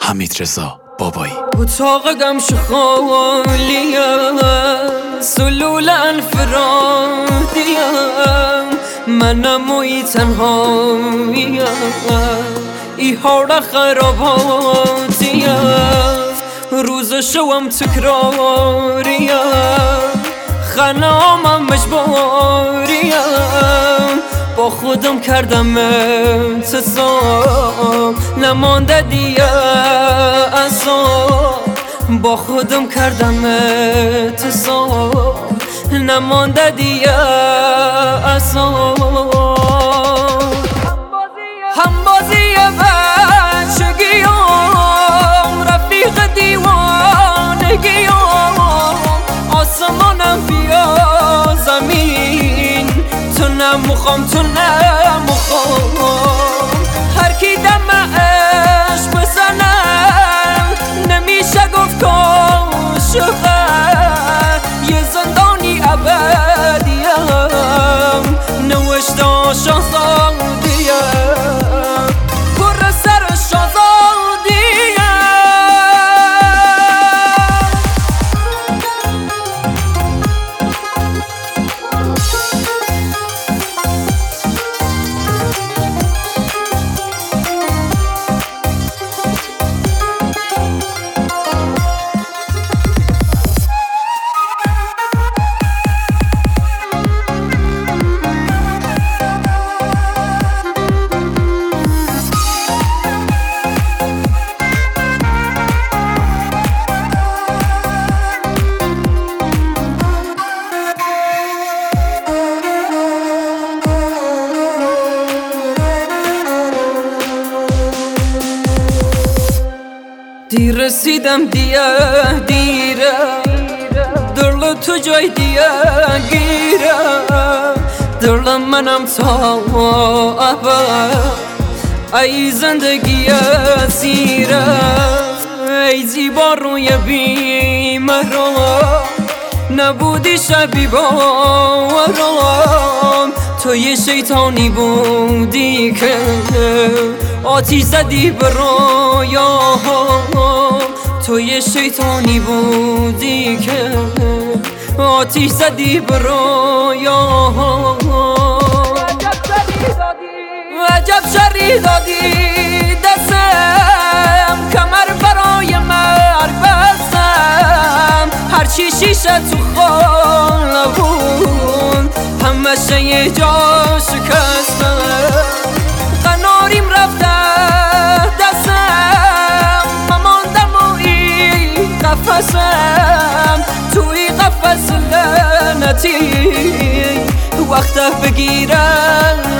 حمیدرضا بابایی. اتاق گمش خالیه، سلول انفرادیه، منم وی تنهاییه، ای حال خراباتیه، روز شوم تکراریه، خنامم مجبوریه، با خودم کردم انتصاب، نمانده دیگه اصاب، با خودم کردم انتصاب، نمانده دیگه اصاب. همبازی بچگیام، رفیق دیوانگیام، آسمانم بیا زمین، تو نمیخوام تو نمیخوام، هر کی دمش بزنم نمیشه گفت کاشقه، یه زندانی ابدیم، نوشته شاهزادیم، پر سر شاهزادیم. دیر رسیدم دیره، دل تو جای دیگه گیره، دل منم تا ابد، ای زندگی اسیره، ای زیبا روی بیمارم، نبودی شبی باورم، تو یه شیطانی بودی که آتیش زدی به رویاهم، تو یه شیطانی بودی که آتیش زدی به رویاهم، عجب شری دادی دستم، کمر برای مرگ بستم، هرچی شیشه تو خانه بود همشه یه جا شکستم، قناریم رفته دستم، مماندم و این قفصم، توی قفص لعنتی وقت بگیرم